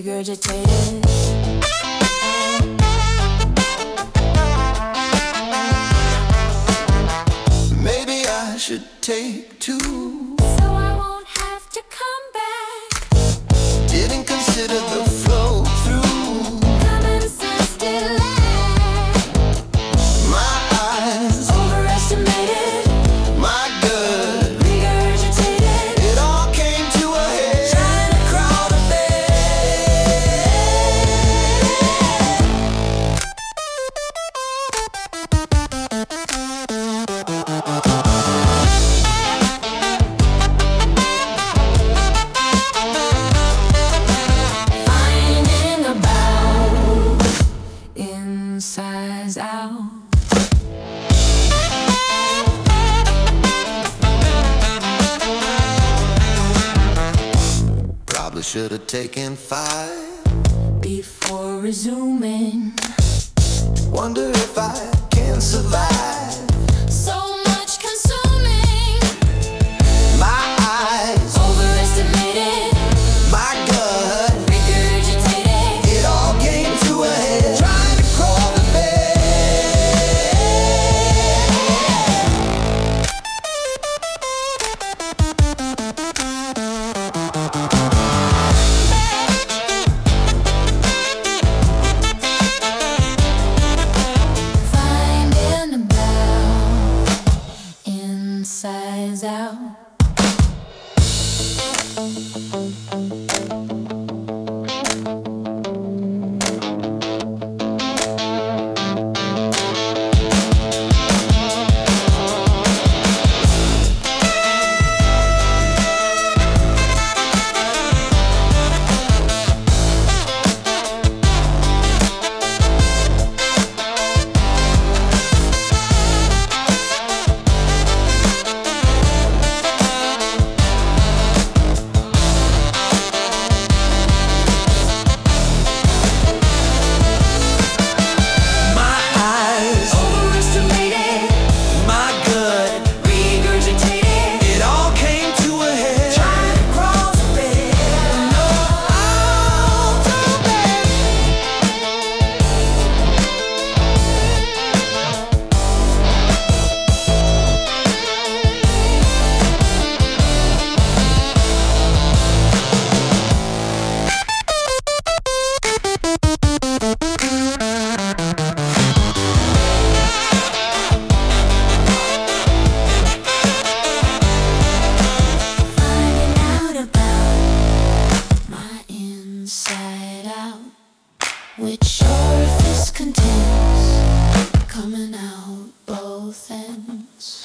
regurgitated. Maybe I should take two, so I won't have to come back. didn't consider the flow through Common sense delay. my eyes, Overestimated, my good. regurgitated. It all came to a head, trying to crawl to Finding about insides out. Probably should have taken five. Before resuming, Wonder if I can survive. so much consuming. My eyes, Overestimated, my gut. regurgitated. It all came to a head, trying to crawl to bed. Finding about insides out. My eyes, Overestimated, my gut. regurgitated. It all came to a head, Trying to crawl to bed. all to bed. Finding out about my inside out. Which orifice contains coming out both ends.